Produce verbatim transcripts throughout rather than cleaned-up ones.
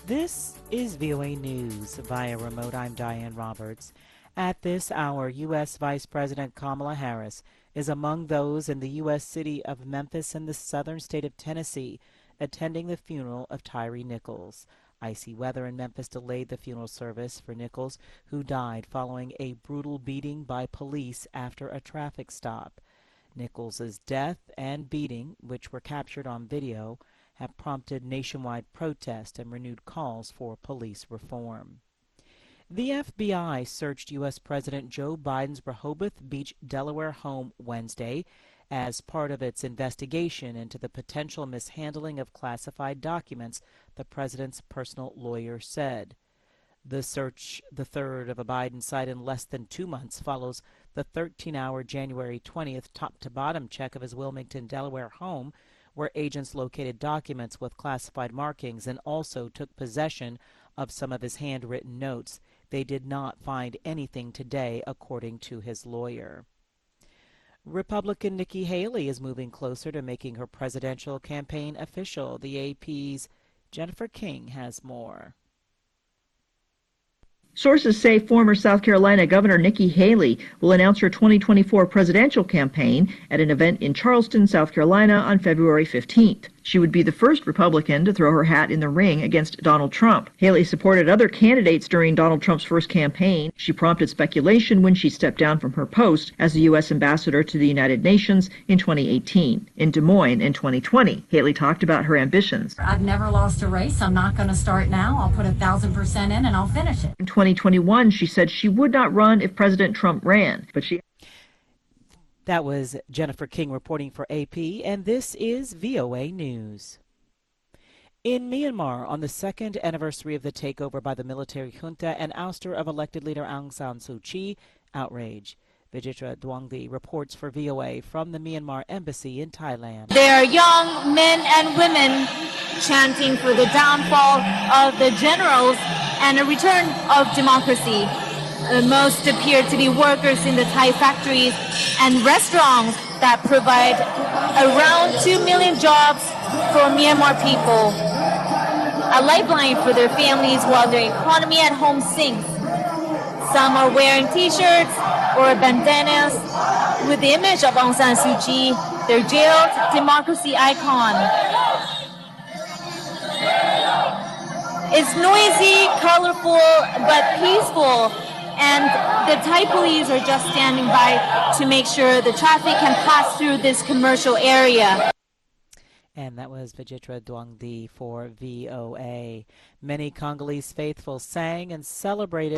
This is V O A News via remote. I'm Diane Roberts. At this hour, U S. Vice President Kamala Harris is among those in the U S city of Memphis in the southern state of Tennessee attending the funeral of Tyre Nichols. Icy weather in Memphis delayed the funeral service for Nichols, who died following a brutal beating by police after a traffic stop. Nichols' death and beating, which were captured on video, have prompted nationwide protest and renewed calls for police reform. The F B I searched U S. President Joe Biden's Rehoboth Beach, Delaware home Wednesday as part of its investigation into the potential mishandling of classified documents, the president's personal lawyer said. The search, the third of a Biden site in less than two months, follows the thirteen-hour January twentieth top-to-bottom check of his Wilmington, Delaware home, where agents located documents with classified markings and also took possession of some of his handwritten notes. They did not find anything today, according to his lawyer. Republican Nikki Haley is moving closer to making her presidential campaign official. The A P's Jennifer King has more. Sources say former South Carolina Governor Nikki Haley will announce her twenty twenty-four presidential campaign at an event in Charleston, South Carolina on February fifteenth. She would be the first Republican to throw her hat in the ring against Donald Trump. Haley supported other candidates during Donald Trump's first campaign. She prompted speculation when she stepped down from her post as the U S ambassador to the United Nations in twenty eighteen. In Des Moines in twenty twenty, Haley talked about her ambitions. I've never lost a race. I'm not going to start now. I'll put a thousand percent in and I'll finish it. In twenty twenty-one, she said she would not run if President Trump ran, but she... That was Jennifer King reporting for A P, and this is V O A News. In Myanmar, on the second anniversary of the takeover by the military junta and ouster of elected leader Aung San Suu Kyi, outrage. Vijitra Dwangdi reports for V O A from the Myanmar embassy in Thailand. There are young men and women chanting for the downfall of the generals and a return of democracy. Uh, most appear to be workers in the Thai factories and restaurants that provide around two million jobs for Myanmar people, a lifeline for their families while their economy at home sinks. Some are wearing t-shirts or bandanas with the image of Aung San Suu Kyi, their jailed democracy icon. It's noisy, colorful, but peaceful. And the Thai police are just standing by to make sure the traffic can pass through this commercial area. And that was Vijitra Dwangdi for V O A. Many Congolese faithful sang and celebrated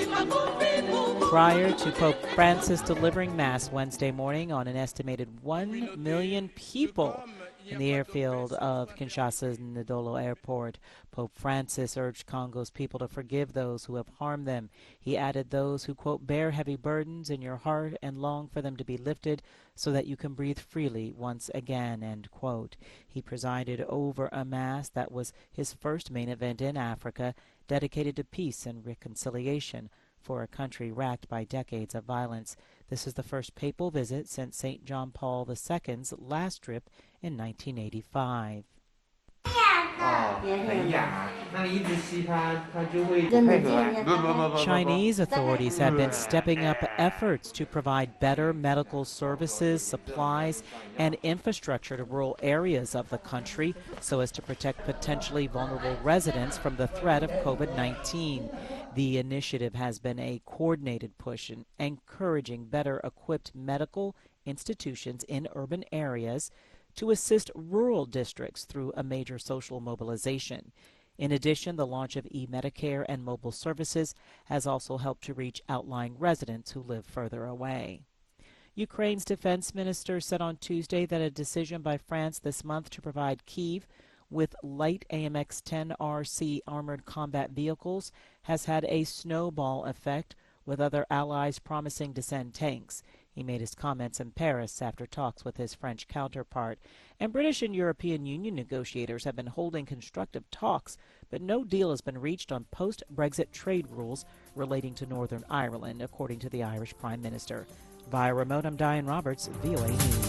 prior to Pope Francis delivering Mass Wednesday morning on an estimated one million people in the airfield of Kinshasa's Ndolo Airport. Pope Francis urged Congo's people to forgive those who have harmed them. He added, those who, quote, bear heavy burdens in your heart and long for them to be lifted so that you can breathe freely once again, end quote. He presided over a Mass that was his first main event in Africa, dedicated to peace and reconciliation for a country racked by decades of violence. This is the first papal visit since Saint John Paul the Second's last trip in nineteen eighty-five. Chinese authorities have been stepping up efforts to provide better medical services, supplies, and infrastructure to rural areas of the country so as to protect potentially vulnerable residents from the threat of COVID nineteen. The initiative has been a coordinated push in encouraging better equipped medical institutions in urban areas to assist rural districts through a major social mobilization. In addition, the launch of e-Medicare and mobile services has also helped to reach outlying residents who live further away. Ukraine's defense minister said on Tuesday that a decision by France this month to provide Kyiv with light A M X ten R C armored combat vehicles has had a snowball effect, with other allies promising to send tanks. He made his comments in Paris after talks with his French counterpart. And British and European Union negotiators have been holding constructive talks, but no deal has been reached on post-Brexit trade rules relating to Northern Ireland, according to the Irish Prime Minister. Via remote, I'm Diane Roberts, V O A News.